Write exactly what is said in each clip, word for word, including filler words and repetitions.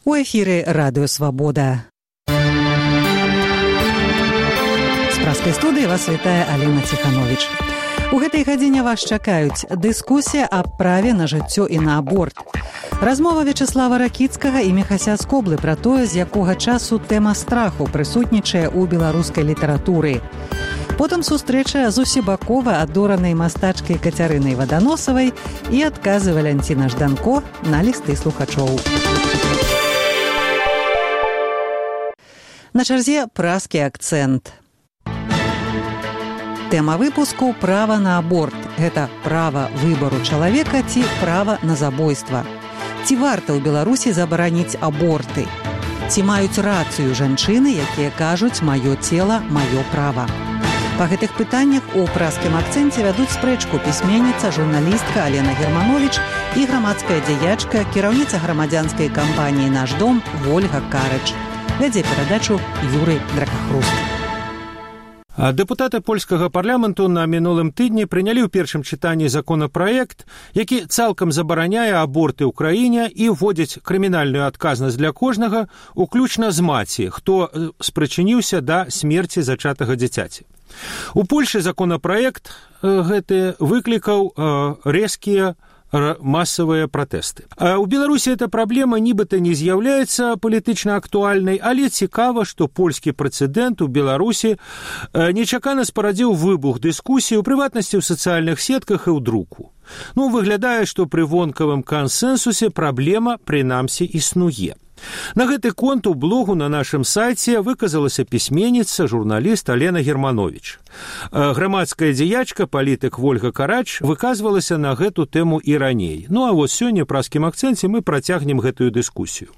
У эфіры Радыё Свабода. З праскай студыі вас вітае Алена Ціхановіч. У гэтай гадзіне вас чакаюць дыскусія аб праве на жыццё і на аборт. Размова Вячеслава Ракіцкага і Міхася Скоблы пра тое, з якога часу тэма страху прысутнічае ў беларускай літаратуры. Потым сустрэча з усебакова адоранай мастачкай Кацярынай Ваданосавай і адказы Валянціна Жданко на лісты слухачоў. На чарзе праскі акцэнт. Тэма выпуску «Права на аборт». Гэта права выбару чалавека ці права на забойства. Ці варта ў Беларусі забараніць аборты? Ці маюць рацыю жанчыны, якія кажуць «маё цела, маё права». Па гэтых пытаннях у праскім акцэнце вядуць спрэчку пісьменніца, журналістка Алена Германович і грамадская дзеячка, кіраўніца грамадзянскай кампаніі «Наш дом» Вольга Карыч. Вядзе перадачу Юрый Дракахруст. Дэпутаты польскага парламенту на мінулым тыдні прынялі ў першым чытанні законапраект, які цалкам забараняе аборты ў краіне і вводзіць крымінальную адказнасць для кожнага, уключна з маці, хто спрычыніўся да смерці зачатага дзіцяці. У Польшы законапраект гэты выклікаў рэзкія массавыя пратэсты. А ў Беларусі эта праблема нібыта не з'яўляецца палітычна актуальнай, але цікава, што польскі прэцэдэнт у Беларусі нечакана спарадзіў выбух дыскусіі, у прыватнасці ў сацыяльных сетках і ў друку. Ну, выглядае, што пры вонкавым кансэнсусе праблема, прынамсі, існуе. На гэты конт у блогу на нашым сайце выказалася пісьменніца, журналіст Алена Германович. Грамадская дзеячка, палітык Вольга Карач выказвалася на гэту тэму і раней. Ну, а вось сёння ў праскім акцэнце мы працягнем гэтую дыскусію.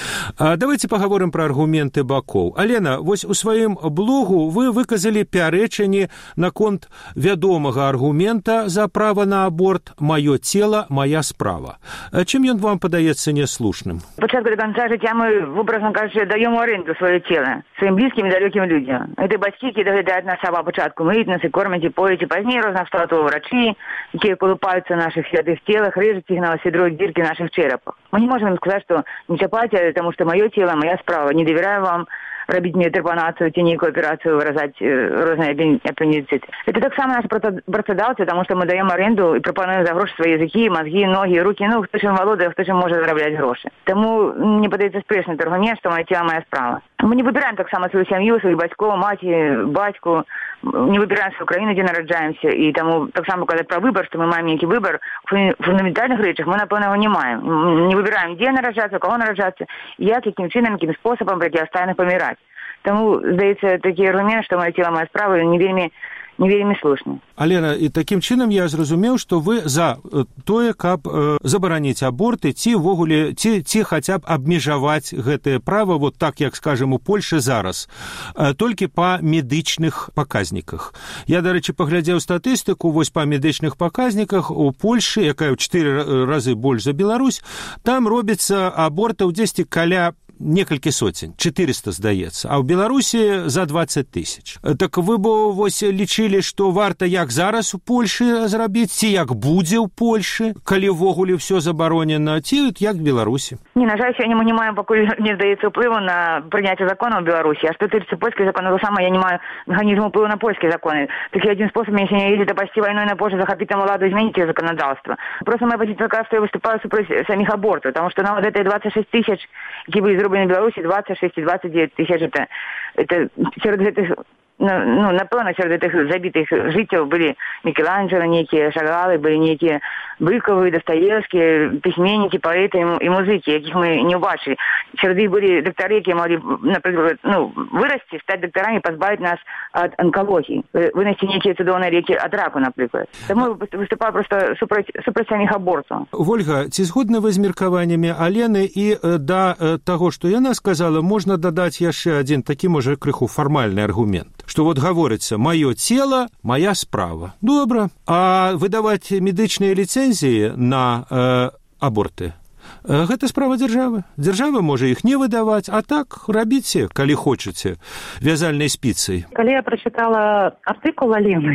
А давайте паговорым пра аргументы бакоў. Алена, вось у сваім блогу вы выказалі пярэчанні наконт вядомага аргумента за права на аборт «маё цела, моя справа». Чым ён вам падаецца няслушным? Пачатку до конца жыцця мы, образно кажучи, даём у аренду сваё цело сваім блізкім і далёкім людзям. Гэта бацькі, які даглядаюць нас сама пачатку, мыюць нас і кормяць і поюць, і пазней рознастатовыя врачы, якія колупаюцца в наших святых телах, рэжуць іх на свідрують дзіркі в наших черепах. Мы не можем им сказать, что не чапайте, потому что мое тело, моя справа. Не доверяю вам робить мне трепанацию, тенейку операцию, выражать э, разные аппендицит. Это так само наши працадаўцы, потому что мы даем аренду и пропонуем за гроши свои языки, мозги, ноги, руки. Ну, кто чем володает, кто чем может зараблять гроши. Тому мне подается спешный аргумент, что мое тело, моя справа. Мы не выбираем так само свою семью, своих батьков, мать, батьку. Не выбираем свою краину, где нараджаемся. И тому так само казать про выбор, что мы маем некий выбор. В фундаментальных речах мы, напевно, его не маем. Не выбираем, где нараджаться, у кого нараджаться, як, каким чином, каким способом противостоянно помирать. Тому, здаецца, такі аргумент, што маё цела, моя справа, не вельмі не вельмі слушны. Алена, і такім чынам я зразумеў, што вы за тое, каб э, забараніць аборты, ці ввогуле, ці, ці хаця б абмежаваць гэтае права, вот так, як, скажем, у Польшы зараз, э, толькі па медычных паказніках. Я, дарэчы, паглядзеў статыстыку, вось па медычных паказніках у Польшы, якая ў чатыры разы больш за Беларусь, там робіцца абортаў дзесьці каля некалькі соцень, чатырыста, здаецца, а ў Беларусі за дваццаць тысяч. Так вы бо вось лічылі, што варта як зараз у Польшы зрабіць, ці як будзе ў Польшы, калі ўвогуле ўсё забаронена, ці як в Беларусі? Не, на жаль, сёння мы не маем, пакуль не здаецца ўплыву на прыняцце законаў ў Беларусі. А што тычыцца польскіх законаў, то сама я не маю механізму ўплыву на польскія законы. Такі адзін спосаб, если не едет опасти войной на Польшу, захопить там уладу, изменить ее законодательство. Просто моя позиция такая, что я выступаю супротив самих абортов, потому что на вот этой двадцать шесть тысяч, які были зроблены в Беларусі, двадцать шесть и двадцать девять тысяч, это, это сярод гэтых, ну, напэўна, сярод гэтых забітых жыццяў былі Мікеланджело, некія Шагалы, былі некія Быкавы, Дастаевскія, пісьменнікі, паэты і музыкі, якіх мы не ўбачылі. Сярод іх былі дактары, якія маглі, напрыклад, ну, вырасці, стаць дактарамі, пазбавіць нас ад онкологіі, вынесці некія цудоўныя лекі ад раку, напрыклад. Таму выступаю просто супраць, супраць саміх абортаў. Вольга, ці згодны вы з меркаваннямі Алены, і да таго, што яна сказала, можна дадаць яшчэ адзін такі, можа, крыху фармальны аргумент, што вот гаворыцца «маё цела, моя справа». Добра. А выдаваць медычныя ліцэнзіі на э, аборты гэта справа дзяржавы. Дзяржава можа іх не выдаваць, а так рабіце, калі хочаце, вязальнай спіцай. Калі я прачытала артыкул Алены,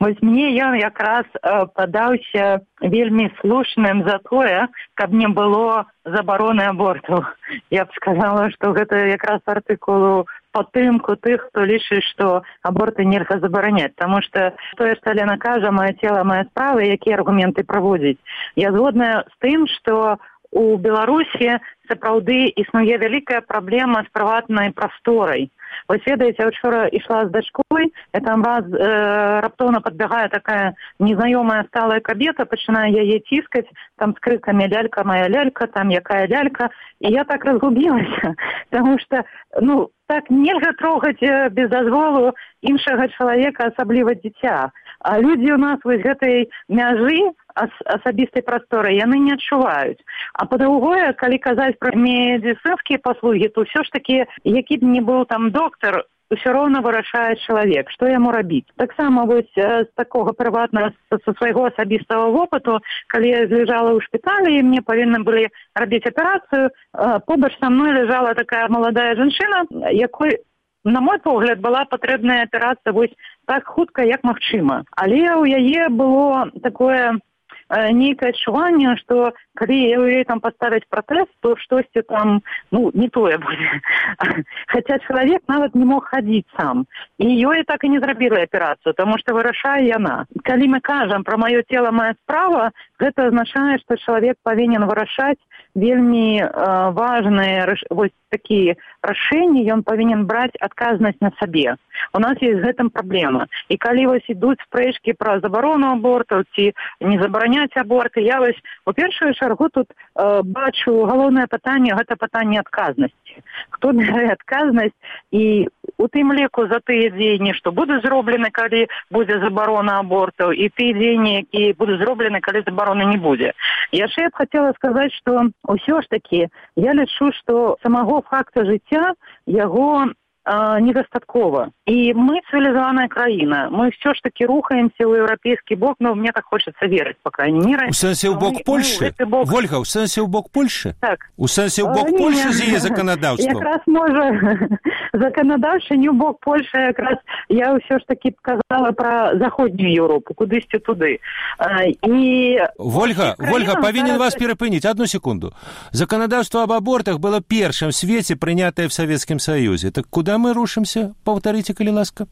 Вось мне ён якраз э, падаўся вельмі слушным за тое, каб не было забароны абортаў. Я б сказала, што гэта якраз артыкулу падтрымку тых, хто лічыць, што аборты нельга забараняць. Таму што тое, што Лена кажа, мае цела, мае справы, якія аргументы праводзіць. Я згодная з тым, што у Беларусі сапраўды існуе вялікая праблема з прыватнай прасторай. Вось ведаеце, учора ішла з дачкой, і там раз э, раптоўна падбягае такая незнаёмая сталая кабета, пачынае яе ціскаць, там з крыкамі «лялька, моя лялька», там «якая лялька», і я так разгубілася, таму што, ну, так нельга трогаць без дазволу іншага чалавека, асабліва дзіця. А людзі ў нас вось гэтай мяжы ас асабістай прасторы яны не адчуваюць. А па-другое, калі казаць пра медыцынскія паслугі, то ўсё ж такі, які б не быў там доктар, ўсё роўна вырашае чалавек, што яму рабіць. Таксама вось з такога прыватнага, са свайго асабістага вопыту, калі я ляжала ў шпіталі, і мне павінны былі рабіць аперацыю, побач са мной ляжала такая маладая жанчына, якой, на мой погляд, была патрэбная аперацыя вось так хутка, як магчыма. Але ў яе было такое нейкае адчуванне, што калі ёй там паставіць пратэз, то штосьці там, ну, не тое будзе. Хаця чалавек нават не мог хадзіць сам. І ёй так і не зрабіла аперацыю, таму што вырашае яна. Калі мы кажам пра маё цела, мая справа, гэта азначае, што чалавек павінен вырашаць вельмі э, важныя вось такія рашэнні, ён павінен браць адказнасць на сабе. У нас ёсць з гэтым праблема. І калі вось ідуць спрэчкі пра забарону абортаў ці не забараняць аборты, я вось у першую чаргу тут э, бачу галоўнае пытанне, гэта пытанне адказнасці. Хто бярэ адказнасць і у тым ліку за тыя дзеянні, што будуць зроблены, калі будзе забарона абортаў, і тыя дзеянні, якія будуць зроблены, калі забароны не будзе. Яшчэ я б хацела сказаць, што ўсё ж такі я лічу, што самого факта жыцця яго недастаткова. І мы цивилизованная краіна. Мы все ж таки рухаемся ў еўрапейскі бок, но мне так хочется верить, по крайней мере. У сэнсе ў бок Польши? Бок... Вольга, у сэнсе ў бок Польши? Так. У сэнсе ў бок а, Польши з яе заканадаўствам? Якраз можа заканадаўча не ў бок Польши, якраз я ўсё ж таки казала пра заходнюю Еўропу, кудысьці туды. І... Вольга, Вольга, павінен вас перапыніць. Одну секунду. Заканадаўство об абортах было першым в свеце прынятае в Советскім Союзе. Так куда мы рушимся? Повторите, калі ласка.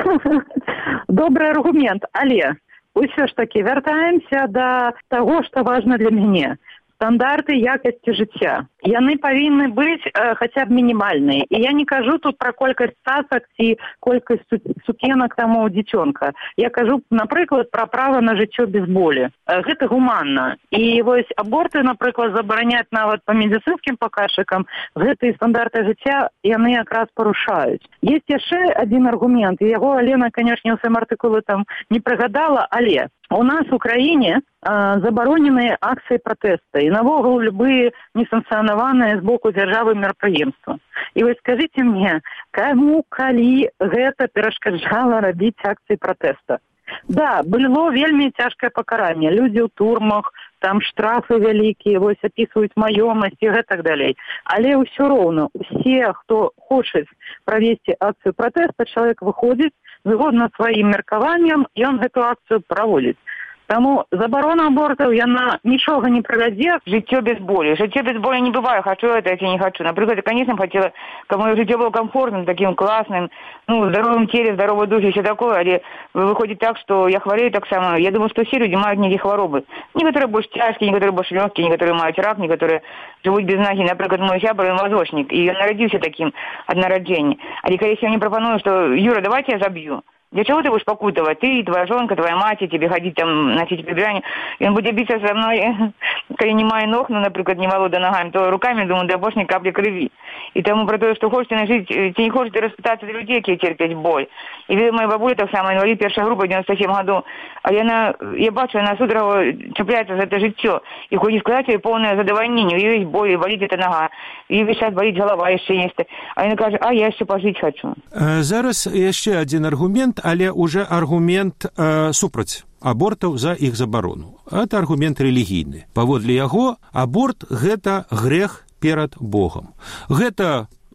Добрый аргумент, але ўсё ж таки вяртаемся да таго, што важна для мяне. Стандарты якасці жыцця. Яны павінны быць э, хаця б мінімальныя. І я не кажу тут пра колькасць цацак ці колькасць сукенак таму дзіцёнка. Я кажу, напрыклад, пра права на жыццё без болі. Э, гэта гуманна. І вось аборты, напрыклад, забараняць нават па медыцынскім паказчыкам, гэтыя стандарты жыцця яны якраз парушаюць. Есть яшчэ адзін аргумент, і яго Лена, канешне, у сваім артыкуле там не прыгадала, але у нас у краіне забароненыя акцыі пратэста і навогул любые несанкцыянаваныя з боку дзяржавы мерапрыемства. І вось скажыце мне, каму калі гэта перашкаджала рабіць акцыі пратэста? Да, было вельмі цяжкае пакаранне. Людзі ў турмах, там штрафы вялікія, вось апісваюць маёмасць і гэтак далей. Але ўсё роўна, усе, хто хочуць правесці акцыю пратэста, чалавек выходзіць, згодна сваім меркаваннем, ён гэту акцыю праводзіць. Таму забарона абортаў, яна нічога не прывядзе. Жыццё без боли. Жыццё без боли не бывает. Хочу это, если не хочу. Например, я, конечно, хотела, чтобы мое жыццё было комфортным, таким классным, ну, здоровым теле, здоровой душе, все такое. Але выходит так, что я хворею так само. Я думаю, что все люди имеют некие хворобы. Некоторые больше тяжкие, некоторые больше легкие, некоторые имеют рак, некоторые живут без ноги. Например, мой сябр, он воздушник, и он народился таким от народжения. А если я мне пропоную, что, Юра, давайте я забью. Для чего ты будешь покутывать? Ты, твоя жонка, твоя мать, тебе ходить там, носить прибирание. И он будет биться со мной, коли не маю ног, ну, например, не волода ногами, то руками, думаю, да больше ни капли крови. И тому про то, что хочешь жить, ты не хочешь распытаться за людей, которые терпят боль. И видно, моя бабуля так само, инвалид, первая группа, девяносто семь году. А я, на, я бачу, она судорога цепляется за это житье. И хочет сказать, ей полное задовольнение. У нее есть боль, болит эта нога. И сейчас болит голова, еще есть. А она говорит, а я еще пожить хочу. Зараз еще один аргумент. Але уже аргумент э, супраць абортаў за іх забарону. Это аргумент рэлігійны. Паводле яго, аборт – гэта грэх перад Богам. Гэта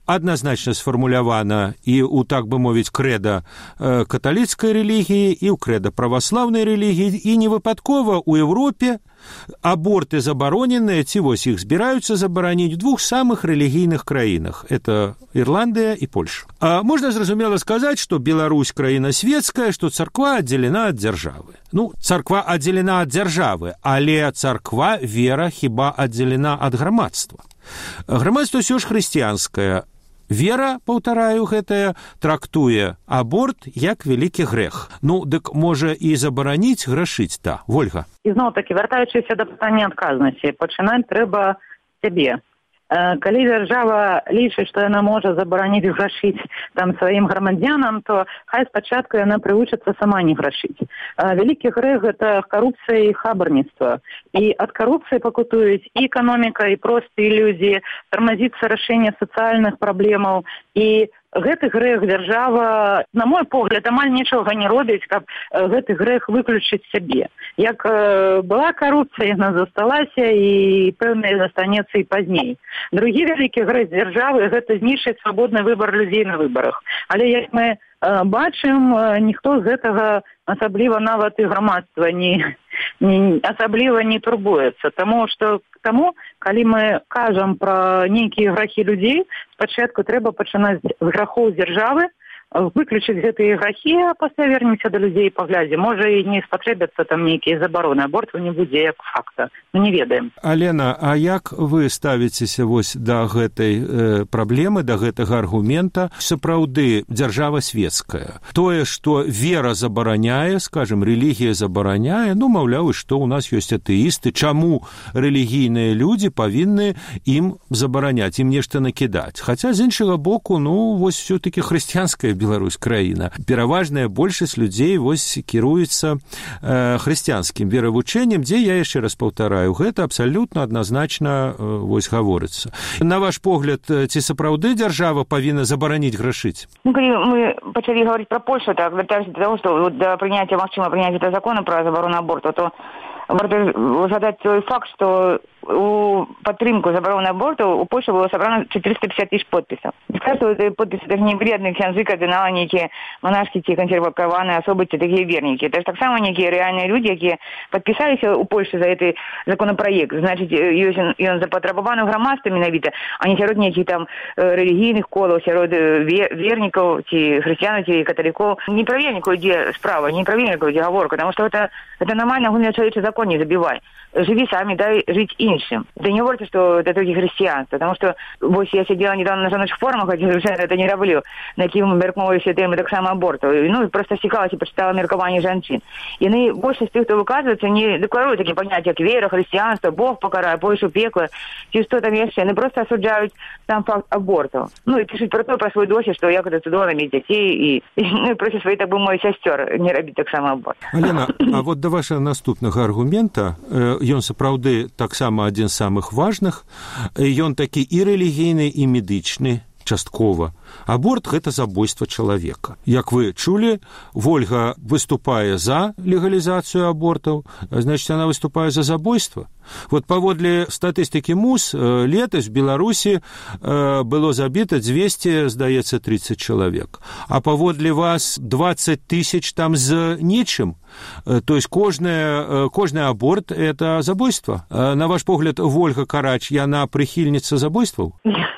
адназначна сфармулявана і ў, так бы мовіць, крэда каталіцкай рэлігіі, і ў крэда праваслаўнай рэлігіі, і не выпадкова ў Еўропе аборты забароненыя, ці вось іх збіраюцца забараніць в двух самых рэлігійных краінах. Это Ірландыя і Польша. А можна зразумела сказаць, што Беларусь краіна светская, што царква аддзелена ад дзяржавы. Ну, царква аддзелена ад дзяржавы, але царква, вера хіба аддзелена ад грамадства. Грамадства ўсё ж хрысціянскае. Вера, паўтараю, гэтая трактуе аборт як вялікі грэх. Ну, дык можа і забараніць грашыць, та, Вольга. І зноў-такі, вяртаючыся да пытання адказнасці, пачынаць трэба сябе. Калі дзяржава лічыць, што яна можа забараніць грашыць там сваім грамадзянам, то хай спачатку яна прывучыцца сама не грашыць. Вялікі грэх – гэта карупцыя і хабарніцтва. І ад карупцыі пакутуюць і эканоміка, і простыя людзі, тармазіцца рашэнне сацыяльных праблемаў. І гэты грэх дзяржава, на мой погляд, амаль нічога не робіць, каб гэты грэх выключыць сябе. Як была карупцыя, яна засталася і пэўна застанецца і пазней. Другі вялікі грэх дзяржавы – гэта знішчыць свабодны выбар людзей на выбарах. Але як мы бачым, ніхто з гэтага асабліва нават і грамадства не, не, асабліва не турбуецца. Таму што таму, калі мы кажам пра нейкія грахі людзей, спачатку трэба пачынаць з грахоў дзяржавы, выключыць гэтыя грахі, а пасля вернемся да людзей і паглядзім. Можа, і не спатрэбяцца там нейкія забароны. Аборту не будзе як факта. Ну, не ведаем. Алена, а як вы ставіцеся вось да гэтай э, праблемы, да гэтага аргумента? Сапраўды, дзяржава светская. Тое, што вера забараняе, скажем, рэлігія забараняе, ну, маўляў, што ў нас ёсць атэісты, чаму рэлігійныя людзі павінны ім забараняць, ім нешта накідаць? Хаця, з іншага боку, ну, вось всё-таки хрысціянская Беларусь краіна. Пераважная большасць людзей вось кіруецца э, хрысціянскім веравучэннем, дзе, я яшчэ раз паўтараю, гэта абсалютна адназначна э, вось гаворыцца. На ваш погляд, ці сапраўды дзяржава павінна забараніць грашыць? Ну, калі мы пачалі гаварыць пра Польшу, так, вяртаюся да таго, што да прыняцця, магчыма, прыняцця этого закона пра забарону аборту, то варта згадаць той факт, што у падтрымку забароны аборту у Польше было сабрана четыреста пятьдесят тысяч подпісаў. Кажется, эти подписи даже не вредные ксяндзы, кардиналы, некие монашки, ці консервативные особы, ці такие верники. Это же так само некие реальные люди, которые подписались у Польши за этот законопроект. Значит, он запатрабован у громадства менавіта, а не сярод неких там религийных колов, сярод верников, ці христиан, ці католиков. Не про верников иде справа, не про верников иде говорка, потому что это, это нормально, гумный человеческий закон не забивай. Живи сами, дай жить іншим. Да не говорите, что это только христианство, потому что вот я сидела недавно на жіночих форумах, хотя это не роблю, на яким міркнулися теми так само аборту. Ну, просто стікалась і почитала міркування жінчин. І вони, більшість тих, хто виказується, не декларують такі поняття, як віра, християнство, Бог покарає, пойшу пекло, чи що там є ще. Вони просто осуджають сам факт аборту. Ну, і пишуть про то, про свій досвід, що як це чудово мати дітей, і, і ну, і просять свої, так би мовити, сестер не робити так само аборт. Алена, а вот до вашего наступного аргумента, ён сапраўды таксама адзін з самых важных, ён такі і рэлігійны, і медычны, часткова. Аборт – гэта забойство чалавека. Як вы чулі, Вольга выступае за легалізацыю абортаў, значит, она выступае за забойство. Вот паводле статыстыкі МУС летась в Беларусі было забіта двести, здаецца, тридцать чалавек. А паводле вас двадцать тысяч там з нечым. То есть кожны, кожны аборт – это забойство. На ваш погляд, Вольга Карач, яна прыхільніца забойстваў?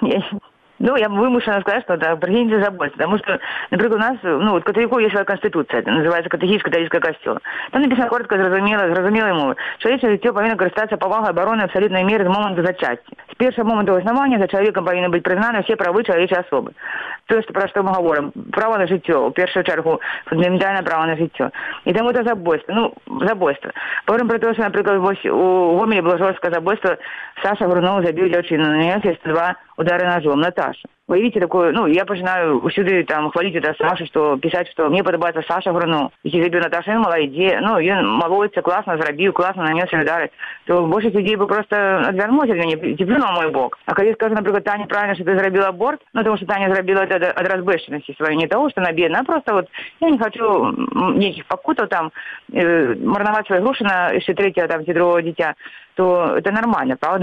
Ну, я вымушена сказать, что это прихильница забойства, потому что, например, у нас, ну, вот католиков есть своя конституция, это называется катехизм католического костела. Там написано коротко, зразумело, зразумело ему, человечество життя повинно користатися повагою оборони абсолютної міри з моменту зачаття. З першого моменту основання за чоловіком повинні бути признані всі прави чоловічої особи. То, про що ми говоримо, право на життя, в першу чергу, фундаментальне право на життя. І тому це забойство, ну, забойство. Говоримо про те, що, наприклад, ось у Гомелі було жорстке забойство, Саша Грунов забив дівчину, на нього є сто два удары ножом, Наташа. Вы видите такое, ну, я начинаю усюди там хвалить это Сашу, что писать, что мне подобается Саша Грунов. Если забил Наташа, он молодец, ну, он молодец, классно зробил, классно нанес удары, то большинство людей бы просто отвернулись от меня, теплю на мой бок. А когда скажу, например, Таня, правильно, что ты зробила аборт, ну, потому что Таня зробила это от разбэшенности своей, не того, что она бедна, а просто вот я не хочу никаких покутов там, э, марновать свои груши на еще третьего, там, седрового дитя, то это нормально, правда?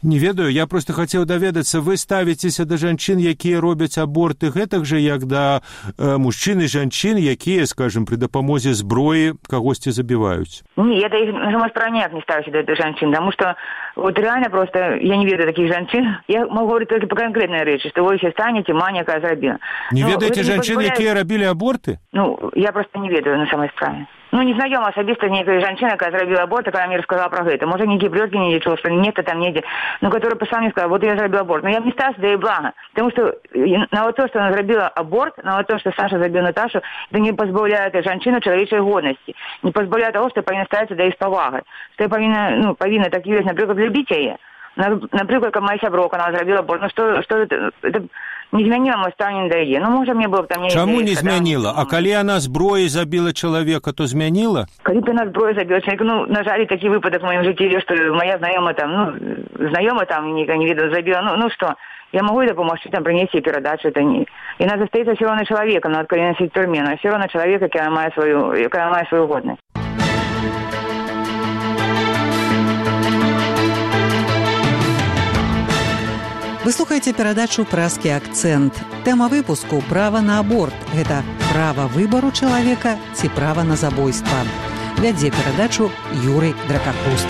Не ведаю, я просто хацеў даведацца, вы ставіцеся да жанчын, якія робяць аборты, гэтак жа, як да э, мужчын і жанчын, якія, скажем, пры дапамозе зброі кагосьці забіваюць? Не, я до их самостранняк не ставлюсь до этих женщин, потому что вот реально просто я не ведаю таких женщин. Я могу говорить только по конкретной речи, что вы все станете, Маня якая зрабила. Не ну, ведаеце жанчын, позволяет... якія рабілі аборты? Ну, я просто не ведаю на самой справе. Ну, не знакома особисто некая женщина, которая зробила аборт, которая мне рассказала про это. Может, не гиблётки, не ничего, что нет, там нет. Ну, которая сама мне сказала, вот я зробила аборт. Но я не ставлюсь, да и благо. Потому что на вот то, что она зробила аборт, на вот то, что Саша зробила Наташу, это не позбавляет женщину человеческой годности. Не позбавляет того, что повинна ставиться да и с повагой. Что я повинна, ну, повинна так есть, например, любить ее. Например, как моя сяброка, она зробила аборт. Ну, что, что это... это... не змяніла мой стаўленне да яе. Ну, можа, мне было б там... Чаму не змяніла? А калі яна зброяй забіла чалавека, то змяніла? Калі б яна зброяй забіла чалавека, ну, на жаль, такі выпадак в маім жыцці, што моя знаёма там, ну, знаёма там, не ведаю, забіла, ну, ну, што? Я могу ей дапамогчы там прынесці і перадачу, это не... Яна застаецца все равно чалавекам, нават калі яна сидіць у турме, но все равно чалавек, якая мае сваю, якая мае сваю годнасць. Вы слухаеце перадачу «Празкі акцэнт». Тэма выпуску «Права на аборт» – гэта права выбару чалавека ці права на забойства. Вядзе перадачу Юрый Дракахуст.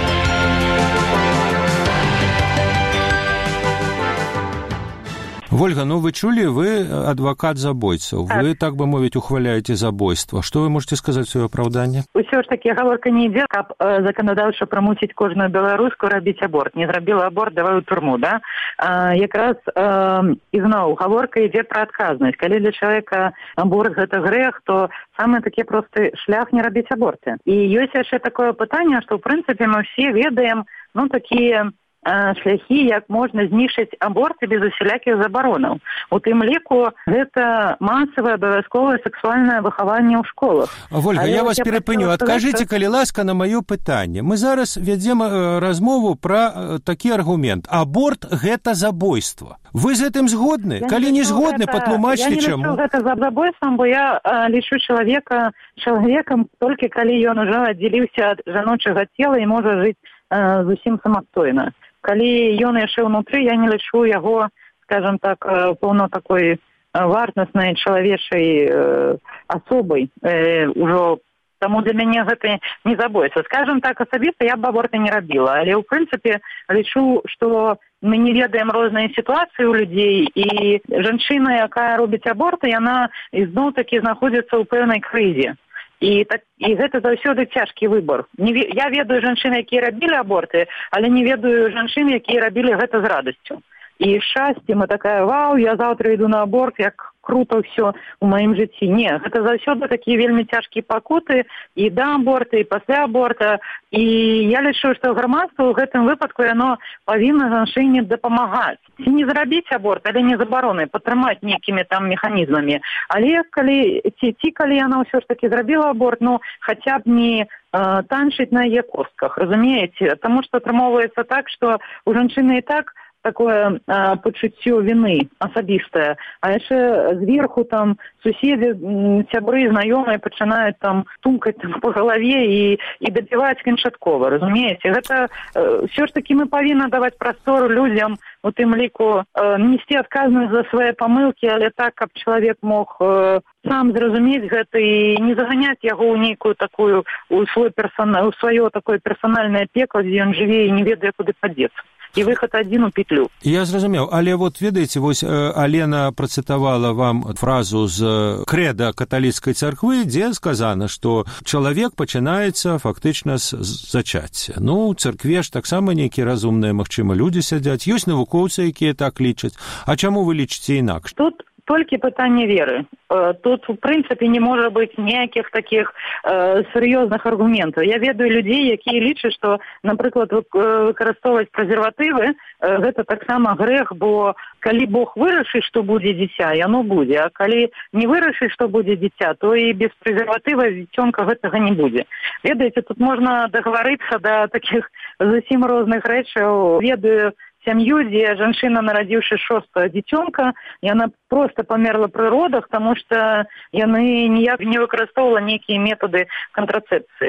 Вольга, ну вы чулі, вы адвакат забойцаў. Так. Вы, так бы мовіць, ухваляеце забойства. Што вы можете сказаць сваё апраўданне? Усё ж такі гаворка не ідзе, каб э, заканадаўча прамусіць кожную беларуску рабіць аборт. Не зрабіла аборт, давай у турму, да? А, якраз э, ізноў гаворка ідзе пра адказнасць. Калі для чалавека аборт гэта грэх, то самы такі просты шлях не рабіць аборты. І ёсць яшчэ такое пытанне, што ў прынцыпе мы ўсе ведаем, ну, такія шляхі, як можна знішчыць аборты без усялякіх забаронаў. У тым ліку гэта масавае абавязковае сексуальнае выхаванне ў школах. Вольга, я вас перапыню. Адкажыце, калі ласка, на маё пытанне. Мы зараз вядзем размову пра такі аргумент. Аборт – гэта забойства. Вы з гэтым згодны? Калі не згодны, патлумачце, чаму. Я не лічу гэта забойствам, бо я а, лічу чалавека чалавекам толькі калі ён ужо аддзеліўся ад жаночага цела і можа жыць а, зусім самастойна. Калі ён яшчэ ўнутры, я не лічу яго, скажем так, паўно такой вартаснай чалавечай э, асобай э, ужо. Таму для мяне гэта не забойства. Скажем так, асабіста я б аборты не рабіла, але ў прынцыпе лічу, што мы не ведаем розныя сітуацыі ў людзей, і жанчына, якая робіць аборты, яна ізноў-такі знаходзіцца ў пэўнай крызе. І, так, і гэта заўсёды цяжкі выбор. Не, я ведаю жанчын, якія рабілі аборты, але не ведаю жанчын, якія рабілі гэта з радасцю. І шчасцем, і такая, вау, я заўтра іду на аборт, як круто ўсё ў маім жыцці. Не, гэта заўсёды такія вельмі цяжкія пакуты і да аборта, і пасля аборта. І я лічу, што грамадства ў гэтым выпадку яно павінна жанчыне дапамагаць. Ці не зрабіць аборт, але не забароны, падтрымаць нейкімі там механізмамі. Але калі, ці, ці калі яна ўсё ж такі зрабіла аборт, ну, хаця б не э, танчыць на яе костках, разумееце? Таму што атрымоўваецца так, што у жанчыны і так такое а, пачуццё віны асабістае, а яшчэ зверху там суседзі, сябры, знаёмыя пачынаюць там тумкаць там, по галаве і, і дабіваць канчаткова, разумееце? Гэта э, ўсё ж такі мы павінны даваць прастору людзям, у тым ліку э, несці адказнасць за свае памылкі, але так, каб чалавек мог э, сам зразумець гэта і не заганяць яго ў нейкую такую, у свой персона, у сваё такое персанальнае пекло, дзе ён жыве і не ведае, куды падзецца. І выхад адзін у петлю. Я зразумеў, але вот ведаеце, вось Алена працытавала вам фразу з крэда каталіцкай царквы, дзе сказана, што чалавек пачынаецца фактычна з зачацця. Ну, у царкве ж таксама нейкія разумныя, магчыма, людзі сядзяць, ёсць навукоўцы, якія так лічаць. А чаму вы лічыце інакш? Тут толькі пытанне веры. Тут, в прынцыпе, не можа быць ніякіх такіх э, сур'ёзных аргументаў. Я ведаю людзей, якія лічаць, што, напрыклад, выкарыстоўваць прэзерватывы, э, гэта таксама грэх, бо калі Бог вырашыць, што будзе дзіця, яно будзе, а калі не вырашыць, што будзе дзіця, то і без прэзерватыва дзіцёнка гэтага не будзе. Ведаеце, тут можна дагаварыцца да такіх зусім розных рэчаў. Ведаю сям'ю, дзе жанчына, нарадзіўшы шостага дзіцёнка, яна проста памерла пры родах, таму што яны ніяк не выкарыстоўвала нейкія метады кантрацэпцыі.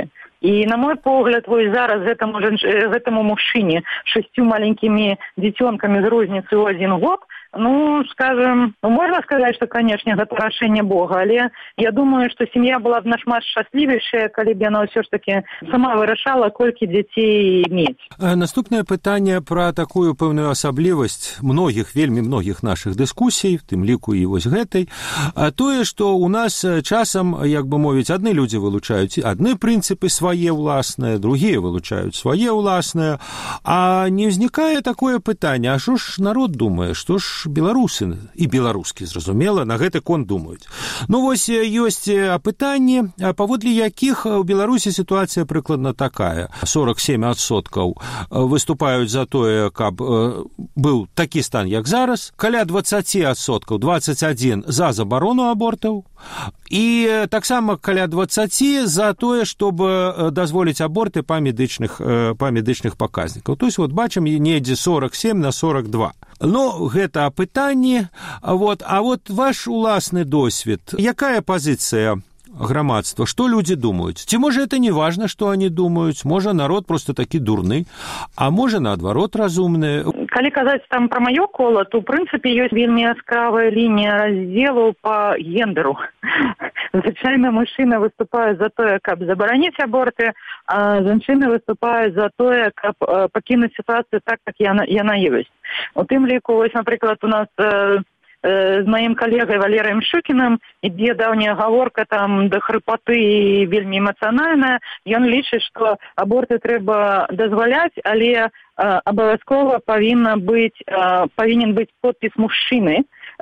І, на мой погляд, вось зараз гэтаму, гэтаму мужчыне шестью маленькими дзіцёнкамі з розніцай у один год, ну, скажем, ну, можно сказать, что, конечно, это рашэнне Бога, але я думаю, что семья была б нашмат шчаслівейшая, калі б яна ўсё ж таки сама вырашала, колькі дзяцей мець. Наступнае пытанне пра такую пэўную асаблівасць многіх, вельмі многіх нашых дыскусій, в тым ліку і вось гэтай, тое, што у нас часам, як бы мовіць, адны людзі вылучаюць адны прынцыпы свае ўласныя, другія вылучаюць свае ўласныя, а не ўзнікае такое пытанне, а што ж народ думае, што ж беларусы і беларускі, зразумела, на гэты конт думаюць. Ну, вось ёсць пытанні, паводле якіх у Беларусі сітуацыя прыкладна такая. сорок сем адсоткаў выступаюць за тое, каб быў такі стан, як зараз, каля дваццаць адсоткаў, дваццаць адзін за забарону абортаў, і таксама каля дваццаць за тое, щоб дазволіць аборты па медычных, па медычных паказнікаў. То есть, вот бачым, недзе сорок сем на сорок два. Ну, гэта пытанні. Вот, а вот ваш уласны досвед. Якая пазіцыя грамадства? Што людзі думаюць? Ці можа это не важна, што они думаюць? Можа народ просто такі дурны, а можа наадварот разумны? Калі казаць там пра маё кола, то ў прынцыпе ёсць вельмі яскравая лінія раздзелу па гендеру. Звычайна мужчыны выступаюць за тое, каб забараніць аборты, а жанчыны выступаюць за тое, каб пакінуць сітуацыю так, як яна, яна ёсць. У тым ліку, вось, напрыклад, у нас э, э, з маім калегай Валерыем Шукіным ідзе даўняя гаворка там да хрыпаты і вельмі эмацыянальная. Ён лічыць, што аборты трэба дазваляць, але э, абавязкова павінна быць, э, павінен быць подпіс мужчыны,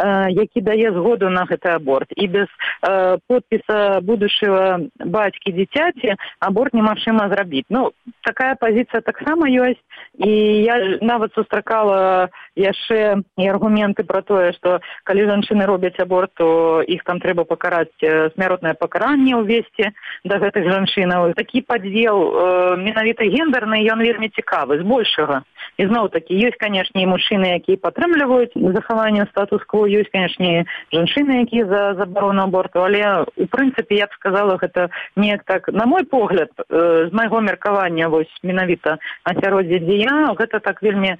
які дае згоду на гэты аборт. І без э, подпіса будучага бацькі дзіцяці аборт немагчыма зрабіць. Ну, такая пазіцыя таксама ёсць, і я нават сустракала яшчэ і аргументы пра тое, што калі жанчыны робяць аборт, то іх там трэба пакараць смяротнае пакаранне ўвесці да гэтых жанчынаў. Такі падзел э, менавіта гендерны, ён вельмі цікавы, збольшага. І зноў-такі, ёсць, канешне, і мужчыны, якія падтрымліваюць захаванне статус-кво, ёсць, канешне, жанчыны, якія за забарону аборту, але, у прынцыпе, я б сказала, гэта неяк так, на мой погляд, э, з майго меркавання, вось, менавіта асяроддзе, дзе я, гэта так вельмі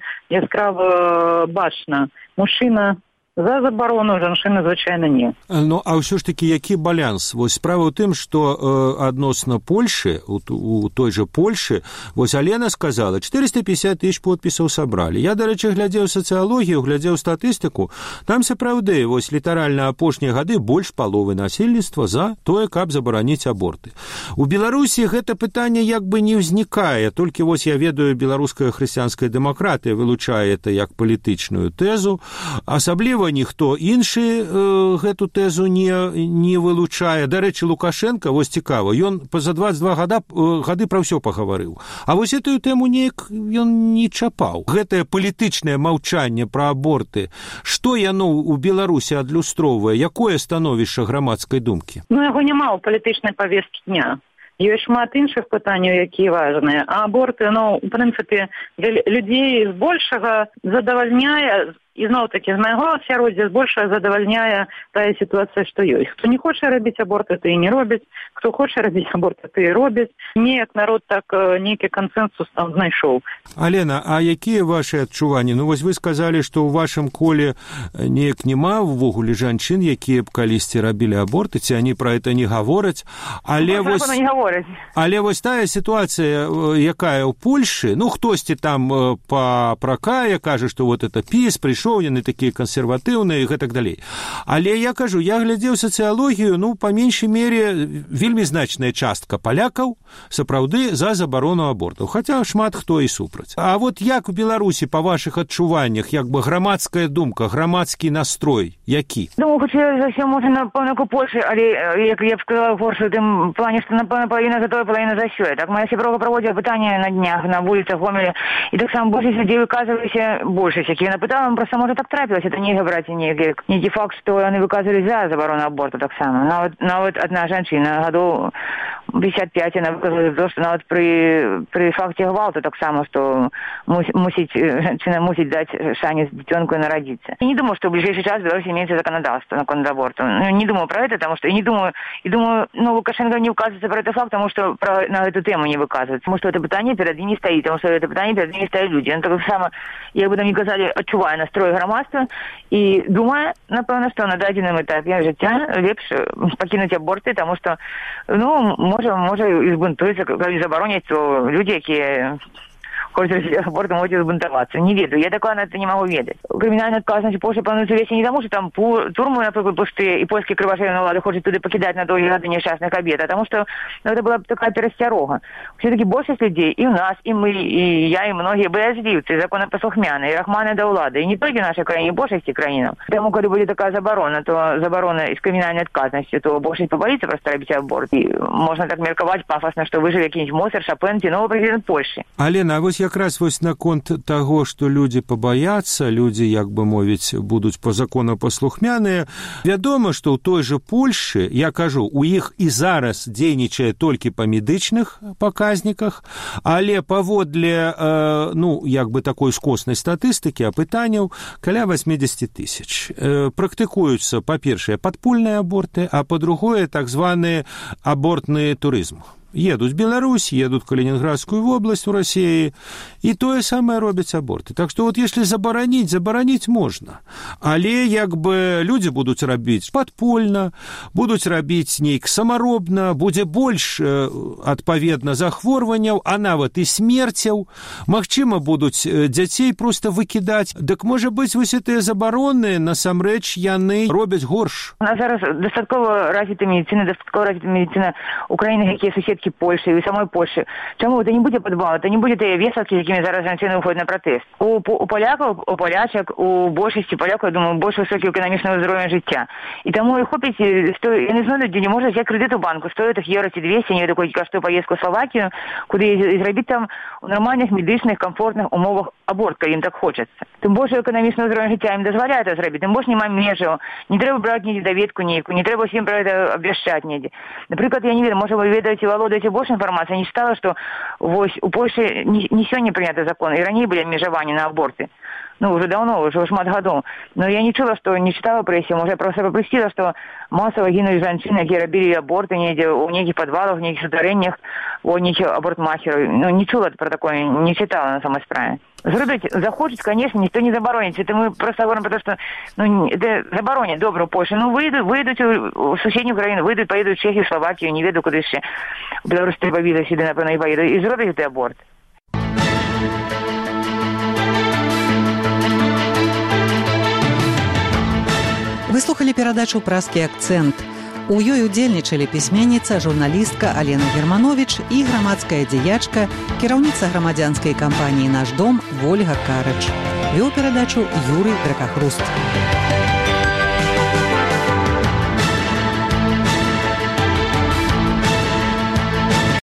яскрава бачна. Мужчына за забарону, жанчыны, звычайна, не. Ну, а ўсё ж такі, які баланс? Вось справа ў тым, што э, адносна Польшы, у, у той жа Польшы, вось Алена сказала, четыреста пятьдесят тысяч подпісаў сабралі. Я, дарэчы, глядзеў сацыялогію, глядзеў статыстыку, там сапраўды, вось літаральна апошнія гады больш паловы насельніцтва за тое, каб забараніць аборты. У Беларусі гэта пытанне як бы не ўзнікае, толькі вось я ведаю, беларуская хрысціянская дэмакратыя вылучае это як палітычную тэзу, асабліва ніхто іншы э, гэту тэзу не, не вылучае. Дарэчы, Лукашенко, вось цікава, ён за двадцать два гада, э, гады пра ўсё пагаварыў. А вось гэтую тэму неяк ён не чапаў. Гэтае палітычнае маўчанне пра аборты, што яно ў Беларусі адлюстроўвае? Якое становішча грамадскай думкі? Ну, яго няма ў палітычнай павесткі дня. Ёсць шмат іншых пытанняў, якія важныя. А аборты, ну, у прынцыпе, для людзей збольшага задавальняе, і зноў-такі, з майго асяроддзя збольшага задавальняе тая сітуацыя, што ёсць. Хто не хоча рабіць аборты, то і не робіць. Хто хоча рабіць аборты, то і робіць. Неяк народ так нейкі кансэнсус там знайшоў. Алена, а якія вашы адчуванні? Ну, вось вы сказалі, што ў вашым коле неяк няма ўвогуле жанчын, якія б калісьці рабілі аборты, ці они пра это не гавораць. Але ну, вось, не гавораць. Але вось тая сітуацыя, якая ў Польшы, ну, хтосьці там папракае, кажа, што вот это піс, прыйшоў, яны такія кансерватыўныя і гэтак далей. Але я кажу, я глядзеў сацыялогію, ну, па меншай мере, вельмі значная частка палякаў сапраўды за забарону абортаў, хаця шмат хто і супраць. А вот як у Беларусі, па вашых адчуваннях, як бы грамадская думка, грамадскі настрой, які? Ну, хутчэй за ўсё, можа, напэўна, у Польшы, але, як я б сказала, горш у тым плане, што, напэўна, палавіна за тое, палавіна за сёе. Так, моя сяброўка праводзіла пытанне на днях на вуліцах Гомеля, і таксама большасць людзей выказваліся, большасць, якія напытала пра просто, может, так трапилось. Это не брать не не факт, что они выказывали за заборону аборту так само. Но вот, но вот одна женщина, году пятьдесят пять, она выказала то, что вот при, при факте гвалту так само, что мусить, женщина мусить дать шанс детенку народиться. Я не думаю, что в ближайший час в Беларуси имеется законодательство на контр аборту. Не думаю про это, потому что и не думаю, и думаю, ну, Лукашенко не указывается про этот факт, потому что про, на эту тему не выказывается. Потому что это питание перед ними не стоит, потому что это питание перед ними стоят люди. Он так само, як бы там не казали, відчуває настрой громадства і думає, напевно, що на даденому етапі життя ліпше покинути аборти, тому що, ну, може, може і збунтуються, коли заборонять, то люди, які хочуть абортом, можуть збунтуватися. Не ведаю, я такого на це не можу відати. Кримінальна відказність Польщі планується весь не тому, що там турму, наприклад, пусти, і польські кривошеї влади хочуть туди покидати на довгі годи нещасних обід, а тому що, ну, це була б така пересторога. Все-таки більшість людей, і в нас, і ми, і я, і многі боязливці, законопослухмяні, і рахмани до влади, і не тільки в нашій країні, і більшості країнам. Тому, коли буде така заборона, то заборона із кримінальною відказністю, то більшість побоїться просто робити аборт. І можна так міркувати пафосно, що вижив якийсь Моцарт, Шопен, ці новий президент Польщі. Алена, а ось якраз вось наконт таго, што людзі пабаяцца, людзі, як бы мовіць, будуць па закону паслухмяныя. Вядома, што ў той жа Польшы, я кажу, у іх і зараз дзейнічае толькі па медычных паказніках, але паводле, э, ну, як бы такой скоснай статыстыкі, апытанняў, каля восемьдесят тысяч. Э, практыкуюцца, па-першае, падпольныя аборты, а па-другое, так званы абортны турызм. Едуць Беларусь, едуць Калининградскую область у России, и тое самае робяць аборты. Так что вот если забараніць, забараніць можна. Але як бы людзі будуць рабіць падпольна, будуць рабіць нейк самаробна, будзе больш адпаведна захворванняў, а нават і смерцяў. Магчыма, будуць дзяцей просто выкідаць. Дык можа быць, вось гэтыя забароны насамрэч яны робяць горш. У нас зараз дастаткова развіта медицина, дастаткова развіта медицина Украины, якія суседкі Польши и самой Польши. Чому? Это не буде подбал, это не буде те весовки, з якими зараз женщины выходят на протест. У, у поляков, у полячок, у большості поляков, я думаю, більш високий економічний уровень життя. І тому і хопить, що, я не знаю, люди не можуть взяти кредит у банку, стоїть їх євро двісті, не такой коштує поїздку в Словакію, куди і зробити там у нормальних, медичних, комфортних умовах аборт, коли їм так хочеться. Тим більше економічний уровень життя їм дозволяє це зробити, тим більше немає межів, не треба брати ні довідку ніяку, не треба всім про це обвіщати ніде. Наприклад, я не ведаю, може ви ведаєте, Володя, больше информации. Я не читала, что вось, у Польши не, не сегодня принятый закон. И ранее были межевания на аборты. Ну, уже давно, уже шмат годов. Но я не чула, что не читала прессу. Может, я просто попросила, что массово гинули женщины, которые робили аборты у неких подвалах, в неких сударениях, у неких абортмахеров. Ну, не чула про такое, не читала на самой справе. Зробить захочуть, конечно, никто не заборонит. Это мы просто говорим про то, что ну, это заборонят добро Польшу. Ну, выйдут, выйдут в соседнюю Украину, выйдут, поедут в Чехию, Словакию, не веду, куда еще. В Беларусь треба віза сюди, напевно, і поїдуть. І зроблять цей аборт. Вы слухали перадачу «Празкі акцэнт». У ёй удзельнічалі пісьменніца, журналістка Алена Германович і грамадская дзеячка, кіраўніца грамадзянскай кампаніі «Наш дом» Вольга Карыч. Вёў перадачу Юрый Дракахруст.